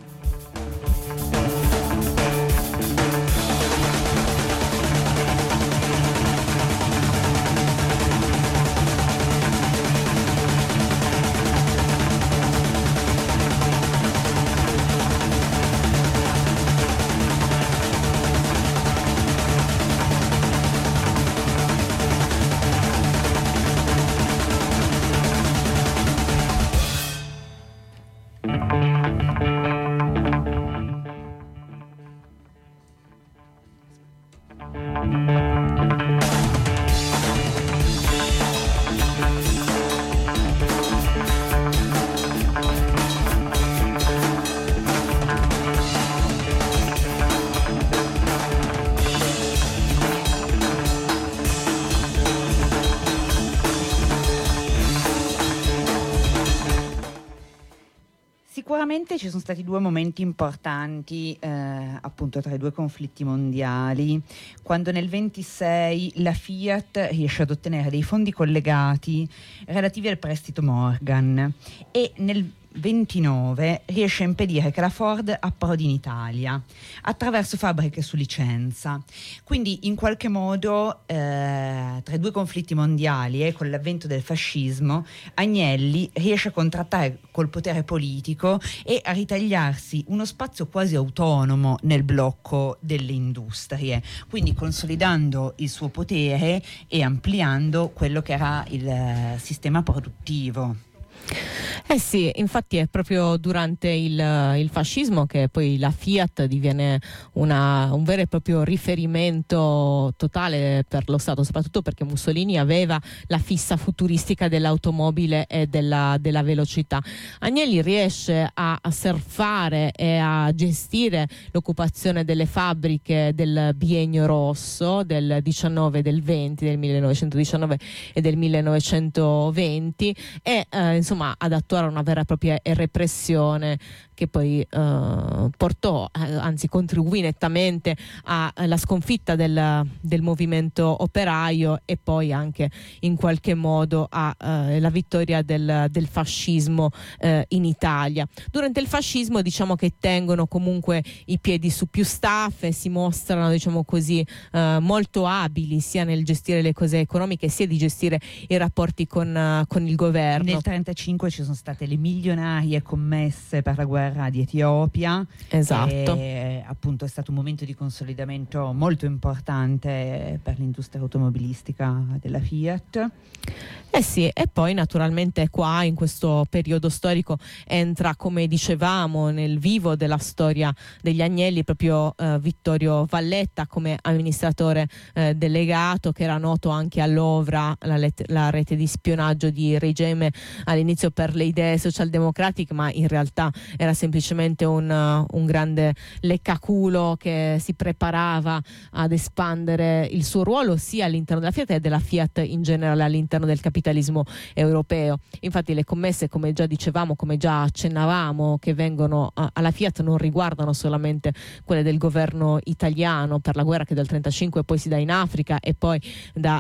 Speaker 2: Sicuramente ci sono stati due momenti importanti eh, appunto tra i due conflitti mondiali, quando nel ventisei la Fiat riesce ad ottenere dei fondi collegati relativi al prestito Morgan, e nel ventinove riesce a impedire che la Ford approdi in Italia attraverso fabbriche su licenza. Quindi in qualche modo eh, tra i due conflitti mondiali e con l'avvento del fascismo, Agnelli riesce a contrattare col potere politico e a ritagliarsi uno spazio quasi autonomo nel blocco delle industrie, quindi consolidando il suo potere e ampliando quello che era il eh, sistema produttivo.
Speaker 1: Eh sì, infatti è proprio durante il, il fascismo che poi la Fiat diviene una, un vero e proprio riferimento totale per lo Stato, soprattutto perché Mussolini aveva la fissa futuristica dell'automobile e della, della velocità. Agnelli riesce a, a surfare e a gestire l'occupazione delle fabbriche del biennio rosso del diciannove e del venti, del millenovecentodiciannove e del millenovecentoventi, e eh, insomma ad attuare una vera e propria repressione che poi eh, portò, eh, anzi contribuì nettamente alla sconfitta del, del movimento operaio e poi anche in qualche modo alla eh, vittoria del, del fascismo eh, in Italia. Durante il fascismo diciamo che tengono comunque i piedi su più staffe, si mostrano diciamo così eh, molto abili sia nel gestire le cose economiche sia di gestire i rapporti con, uh, con il governo.
Speaker 2: Nel trentacinque ci sono state le milionarie commesse per la guerra di Etiopia.
Speaker 1: Esatto.
Speaker 2: E, appunto è stato un momento di consolidamento molto importante per l'industria automobilistica della Fiat.
Speaker 1: Eh sì, e poi naturalmente qua in questo periodo storico entra, come dicevamo, nel vivo della storia degli Agnelli proprio eh, Vittorio Valletta come amministratore eh, delegato, che era noto anche all'Ovra, la, let- la rete di spionaggio di regime all'inizio per le idee socialdemocratiche, ma in realtà era semplicemente un, uh, un grande leccaculo che si preparava ad espandere il suo ruolo sia all'interno della Fiat e della Fiat in generale all'interno del capitalismo europeo. Infatti le commesse, come già dicevamo, come già accennavamo, che vengono uh, alla Fiat non riguardano solamente quelle del governo italiano per la guerra che dal trentacinque poi si dà in Africa e poi da,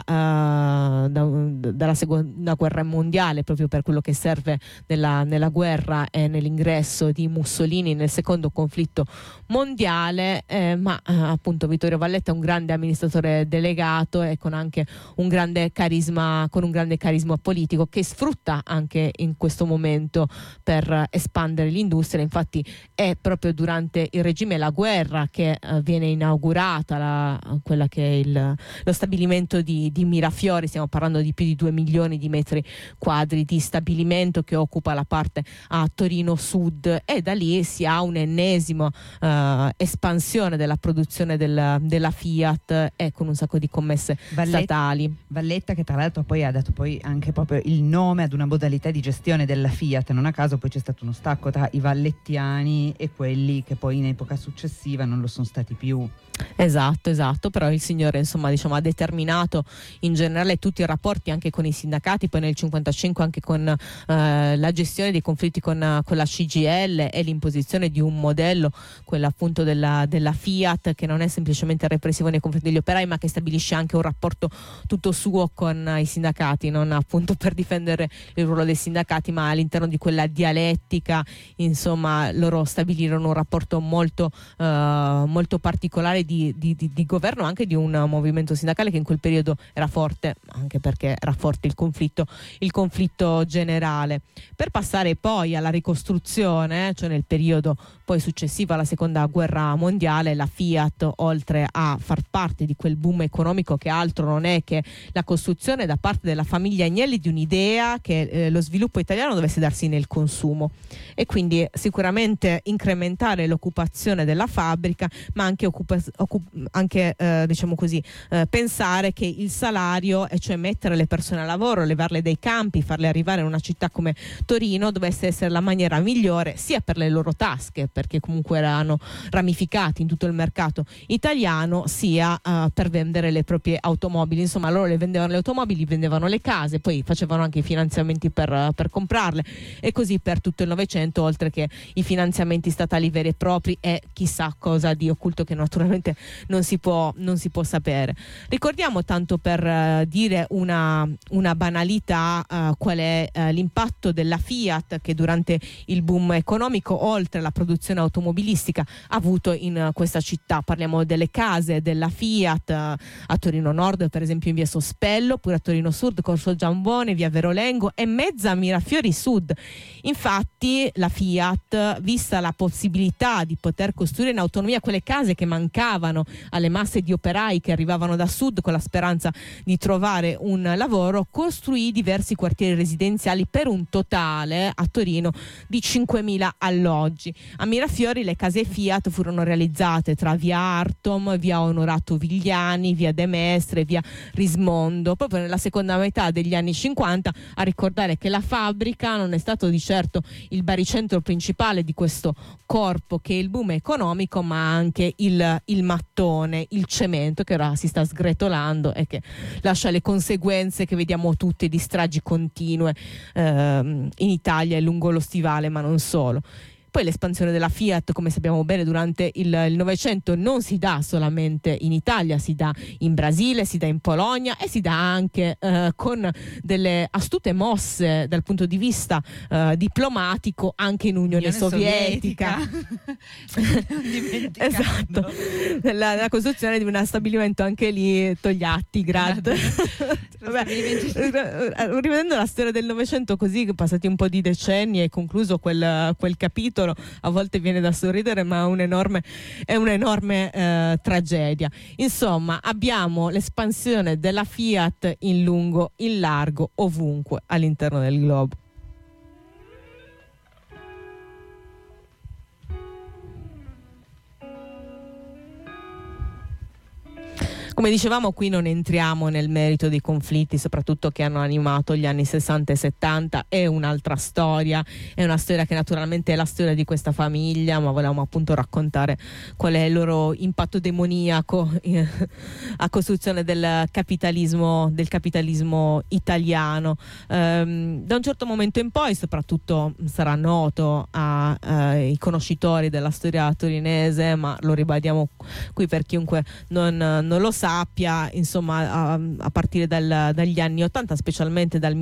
Speaker 1: uh, da, dalla seconda guerra mondiale, proprio per quello che serve nella, nella guerra e nell'ingresso di Mussolini nel secondo conflitto mondiale, eh, ma eh, appunto Vittorio Valletta è un grande amministratore delegato e con anche un grande carisma, con un grande carisma politico che sfrutta anche in questo momento per espandere l'industria. Infatti è proprio durante il regime e la guerra che eh, viene inaugurata la, quella che è il, lo stabilimento di, di Mirafiori. Stiamo parlando di più di due milioni di metri quadri di stabilimento che occupa la parte a Torino Sud, e da lì si ha un'ennesima uh, espansione della produzione del, della Fiat e con un sacco di commesse
Speaker 2: Valletta,
Speaker 1: statali.
Speaker 2: Valletta che tra l'altro poi ha dato poi anche proprio il nome ad una modalità di gestione della Fiat. Non a caso poi c'è stato uno stacco tra i vallettiani e quelli che poi in epoca successiva non lo sono stati più.
Speaker 1: Esatto, esatto, però il signore insomma diciamo ha determinato in generale tutti i rapporti anche con i sindacati, poi nel cinquantacinque anche con eh, la gestione dei conflitti con, con la C G I L e l'imposizione di un modello, quello appunto della, della Fiat, che non è semplicemente repressivo nei confronti degli operai, ma che stabilisce anche un rapporto tutto suo con i sindacati, non appunto per difendere il ruolo dei sindacati, ma all'interno di quella dialettica, insomma loro stabilirono un rapporto molto, eh, molto particolare Di, di, di, di governo, anche di un movimento sindacale che in quel periodo era forte, anche perché era forte il conflitto, il conflitto generale. Per passare poi alla ricostruzione, cioè nel periodo poi successivo alla seconda guerra mondiale, la Fiat, oltre a far parte di quel boom economico che altro non è che la costruzione da parte della famiglia Agnelli di un'idea che eh, lo sviluppo italiano dovesse darsi nel consumo, e quindi sicuramente incrementare l'occupazione della fabbrica, ma anche occupa- Occup- anche eh, diciamo così eh, pensare che il salario, e cioè mettere le persone a lavoro, levarle dai campi, farle arrivare in una città come Torino, dovesse essere la maniera migliore sia per le loro tasche, perché comunque erano ramificati in tutto il mercato italiano, sia eh, per vendere le proprie automobili. Insomma loro le vendevano le automobili, vendevano le case, poi facevano anche i finanziamenti per, per comprarle, e così per tutto il Novecento, oltre che i finanziamenti statali veri e propri e chissà cosa di occulto che naturalmente non si può, non si può sapere. Ricordiamo, tanto per uh, dire una, una banalità, uh, qual è uh, l'impatto della Fiat che durante il boom economico, oltre alla produzione automobilistica, ha avuto in uh, questa città. Parliamo delle case della Fiat uh, a Torino Nord, per esempio in via Sospello, pure a Torino Sud, Corso Giambone, via Verolengo e mezza Mirafiori Sud. Infatti la Fiat, vista la possibilità di poter costruire in autonomia quelle case che mancavano alle masse di operai che arrivavano da sud con la speranza di trovare un lavoro, costruì diversi quartieri residenziali per un totale totale a Torino di cinquemila alloggi. A Mirafiori le case Fiat furono realizzate tra via Artom, via Onorato Vigliani, via De Mestre, via Rismondo, proprio nella seconda metà degli anni cinquanta, a ricordare che la fabbrica non è stato di certo il baricentro principale di questo corpo che è il boom economico, ma anche il, il mattone, il cemento che ora si sta sgretolando e che lascia le conseguenze che vediamo tutte di stragi continue ehm, in Italia e lungo lo stivale, ma non solo. Poi l'espansione della Fiat, come sappiamo bene, durante il Novecento non si dà solamente in Italia, si dà in Brasile, si dà in Polonia e si dà anche eh, con delle astute mosse dal punto di vista eh, diplomatico anche in Unione, Unione Sovietica.
Speaker 2: Sovietica.
Speaker 1: Esatto, la, la costruzione di un stabilimento anche lì, Togliatti, Grad. Vabbè, rivedendo la storia del Novecento così, passati un po' di decenni e concluso quel, quel capitolo, a volte viene da sorridere, ma è un'enorme, è un'enorme eh, tragedia. Insomma, abbiamo l'espansione della Fiat in lungo, in largo, ovunque all'interno del globo. Come dicevamo, qui non entriamo nel merito dei conflitti, soprattutto che hanno animato gli anni sessanta e settanta, è un'altra storia, è una storia che naturalmente è la storia di questa famiglia, ma volevamo appunto raccontare qual è il loro impatto demoniaco eh, a costruzione del capitalismo, del capitalismo italiano. Ehm, da un certo momento in poi, soprattutto sarà noto ai eh, conoscitori della storia torinese, ma lo ribadiamo qui per chiunque non, non lo sa, sappia, insomma, a, a partire dal, dagli anni ottanta, specialmente dal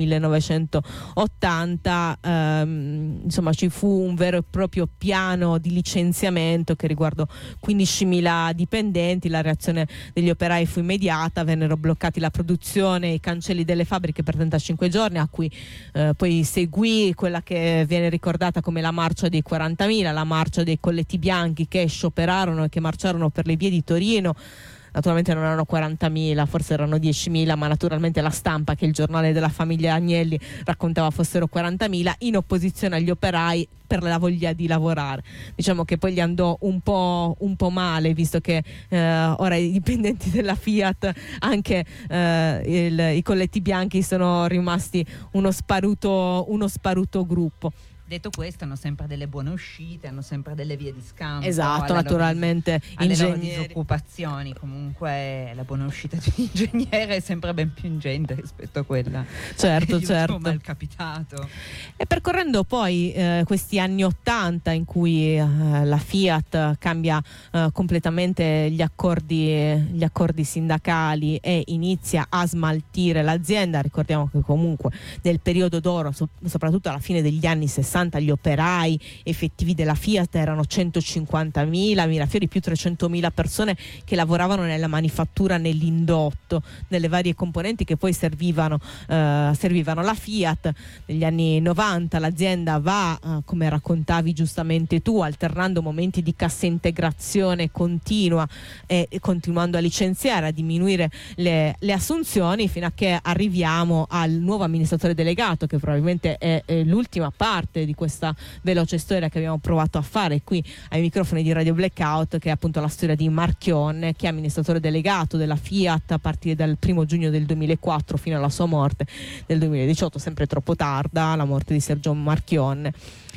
Speaker 1: millenovecentottanta, ehm, insomma, ci fu un vero e proprio piano di licenziamento che riguardò quindicimila dipendenti. La reazione degli operai fu immediata, vennero bloccati la produzione e i cancelli delle fabbriche per trentacinque giorni, a cui eh, poi seguì quella che viene ricordata come la marcia dei quarantamila, la marcia dei colletti bianchi che scioperarono e che marciarono per le vie di Torino. Naturalmente non erano quarantamila, forse erano diecimila, ma naturalmente la stampa, che il giornale della famiglia Agnelli, raccontava fossero quarantamila, in opposizione agli operai per la voglia di lavorare. Diciamo che poi gli andò un po', un po' male, visto che eh, ora i dipendenti della Fiat, anche eh, il, i colletti bianchi, sono rimasti uno sparuto, uno sparuto gruppo.
Speaker 2: Detto questo, hanno sempre delle buone uscite, hanno sempre delle vie di scampo.
Speaker 1: Esatto, naturalmente
Speaker 2: alle loro disoccupazioni. Comunque la buona uscita di un ingegnere è sempre ben più ingente rispetto a quella
Speaker 1: certo,
Speaker 2: di
Speaker 1: certo.
Speaker 2: un malcapitato.
Speaker 1: E percorrendo poi eh, questi anni ottanta, in cui eh, la Fiat cambia eh, completamente gli accordi, gli accordi sindacali e inizia a smaltire l'azienda, ricordiamo che comunque nel periodo d'oro, so- soprattutto alla fine degli anni sessanta, gli operai effettivi della Fiat erano centocinquantamila, Mirafiori più trecentomila persone che lavoravano nella manifattura, nell'indotto, nelle varie componenti che poi servivano, eh, servivano la Fiat. Negli anni novanta l'azienda va, eh, come raccontavi giustamente tu, alternando momenti di cassa integrazione continua e, e continuando a licenziare, a diminuire le, le assunzioni, fino a che arriviamo al nuovo amministratore delegato, che probabilmente è, è l'ultima parte di questa veloce storia che abbiamo provato a fare qui ai microfoni di Radio Blackout, che è appunto la storia di Marchionne, che è amministratore delegato della Fiat a partire dal primo giugno del duemilaquattro fino alla sua morte nel duemiladiciotto, sempre troppo tarda, la morte di Sergio Marchionne.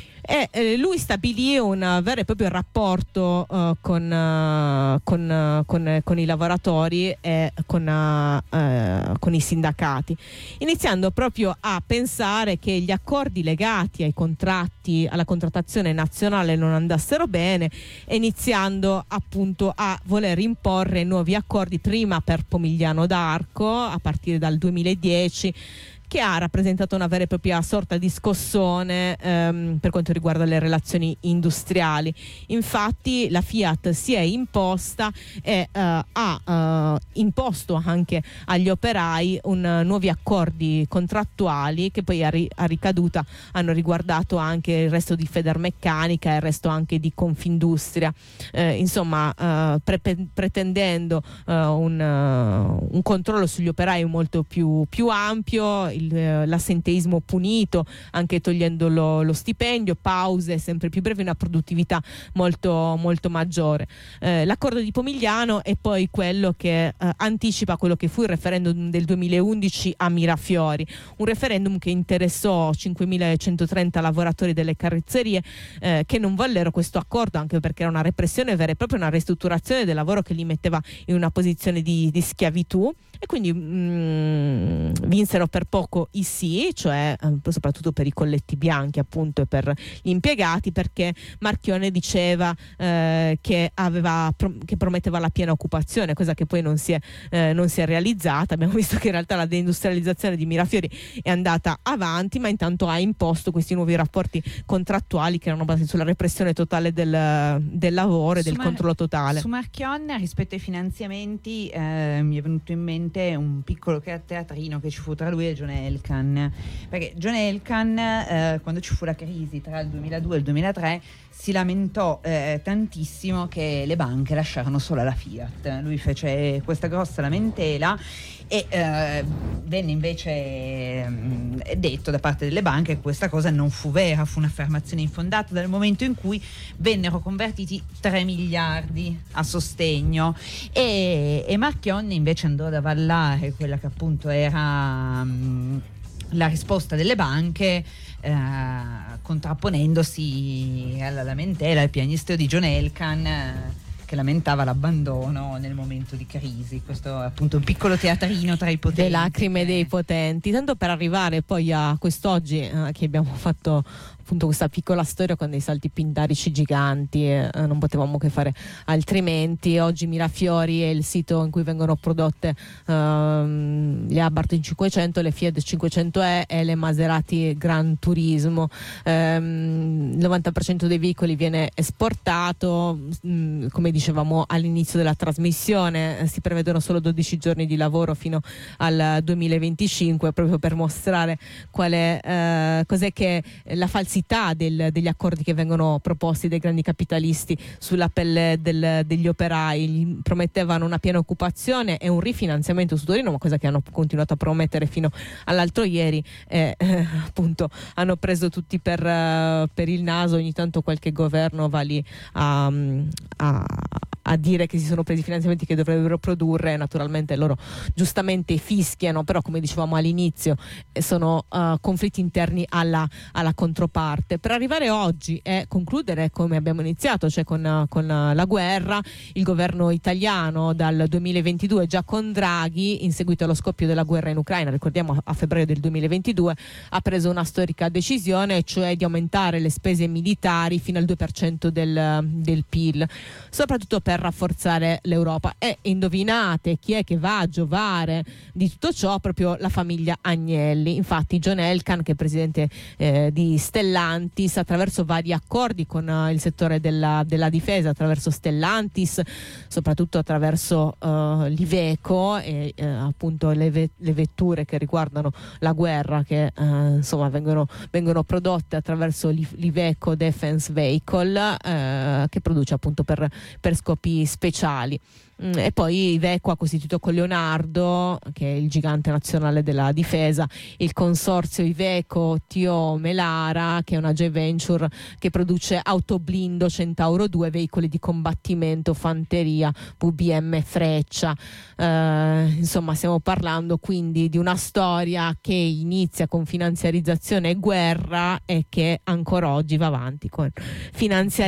Speaker 1: E eh, lui stabilì un vero e proprio rapporto uh, con, uh, con, uh, con, con i lavoratori e con, uh, uh, con i sindacati, iniziando proprio a pensare che gli accordi legati ai contratti, alla contrattazione nazionale non andassero bene, e iniziando appunto a voler imporre nuovi accordi, prima per Pomigliano d'Arco a partire dal duemiladieci, che ha rappresentato una vera e propria sorta di scossone ehm, per quanto riguarda le relazioni industriali. Infatti la Fiat si è imposta e eh, ha eh, imposto anche agli operai un, nuovi accordi contrattuali che poi a, ri- a ricaduta hanno riguardato anche il resto di Federmeccanica e il resto anche di Confindustria, eh, insomma eh, pre- pretendendo eh, un, uh, un controllo sugli operai molto più, più ampio. il, l'assenteismo punito, anche togliendo lo, lo stipendio, pause sempre più brevi, una produttività molto, molto maggiore. Eh, l'accordo di Pomigliano è poi quello che eh, anticipa quello che fu il referendum del duemilaundici a Mirafiori, un referendum che interessò cinquemilacentotrenta lavoratori delle carrozzerie eh, che non vollero questo accordo, anche perché era una repressione vera e propria, una ristrutturazione del lavoro che li metteva in una posizione di, di schiavitù, e quindi mh, vinsero per poco i sì, cioè eh, soprattutto per i colletti bianchi appunto e per gli impiegati, perché Marchionne diceva eh, che, aveva, che prometteva la piena occupazione, cosa che poi non si è, eh, non si è realizzata. Abbiamo visto che in realtà la deindustrializzazione di Mirafiori è andata avanti, ma intanto ha imposto questi nuovi rapporti contrattuali che erano basati sulla repressione totale del, del lavoro e del
Speaker 2: Mar-
Speaker 1: controllo totale.
Speaker 2: Su Marchionne, rispetto ai finanziamenti, eh, mi è venuto in mente un piccolo teatrino che ci fu tra lui e John Elkann, perché John Elkann eh, quando ci fu la crisi tra il duemiladue e il duemilatré si lamentò eh, tantissimo che le banche lasciarono sola la Fiat. Lui fece questa grossa lamentela e eh, venne invece mh, detto da parte delle banche che questa cosa non fu vera, fu un'affermazione infondata, dal momento in cui vennero convertiti tre miliardi a sostegno, e, e Marchionne invece andò ad avallare quella che appunto era mh, la risposta delle banche, eh, contrapponendosi alla lamentela, al piagnisteo di John Elkann, eh, che lamentava l'abbandono nel momento di crisi. Questo è appunto un piccolo teatrino tra i potenti.
Speaker 1: Le lacrime dei potenti. Tanto per arrivare poi a quest'oggi eh, che abbiamo fatto appunto questa piccola storia con dei salti pindarici giganti, eh, non potevamo che fare altrimenti. Oggi Mirafiori è il sito in cui vengono prodotte ehm, le Abarth cinquecento, le Fiat cinquecento e e le Maserati Gran Turismo. Ehm, il novanta per cento dei veicoli viene esportato, mh, come dicevamo all'inizio della trasmissione, eh, si prevedono solo dodici giorni di lavoro fino al duemilaventicinque, proprio per mostrare qual è, eh, cos'è che la falsità Del, degli accordi che vengono proposti dai grandi capitalisti sulla pelle del, degli operai. Gli promettevano una piena occupazione e un rifinanziamento su Torino, ma cosa che hanno continuato a promettere fino all'altro ieri, e eh, appunto hanno preso tutti per, uh, per il naso. Ogni tanto qualche governo va lì a, a a dire che si sono presi finanziamenti che dovrebbero produrre, naturalmente loro giustamente fischiano, però come dicevamo all'inizio sono uh, conflitti interni alla, alla controparte. Per arrivare oggi e concludere come abbiamo iniziato, cioè con, con la guerra, il governo italiano dal duemilaventidue, già con Draghi, in seguito allo scoppio della guerra in Ucraina, ricordiamo a febbraio del duemilaventidue, ha preso una storica decisione, cioè di aumentare le spese militari fino al due per cento del, del P I L, soprattutto per rafforzare l'Europa. E indovinate chi è che va a giovare di tutto ciò? Proprio la famiglia Agnelli. Infatti John Elkann, che è presidente eh, di Stellantis, attraverso vari accordi con uh, il settore della, della difesa, attraverso Stellantis, soprattutto attraverso uh, l'Iveco e uh, appunto le, ve- le vetture che riguardano la guerra, che uh, insomma vengono, vengono prodotte attraverso l'Iveco Defense Vehicle, uh, che produce appunto per, per scopi speciali. Mm, e poi Iveco ha costituito con Leonardo, che è il gigante nazionale della difesa, il consorzio Iveco Tio Melara, che è una joint venture che produce autoblindo Centauro due, veicoli di combattimento, fanteria, V B M Freccia. Eh, insomma, stiamo parlando quindi di una storia che inizia con finanziarizzazione e guerra e che ancora oggi va avanti con finanziarizzazione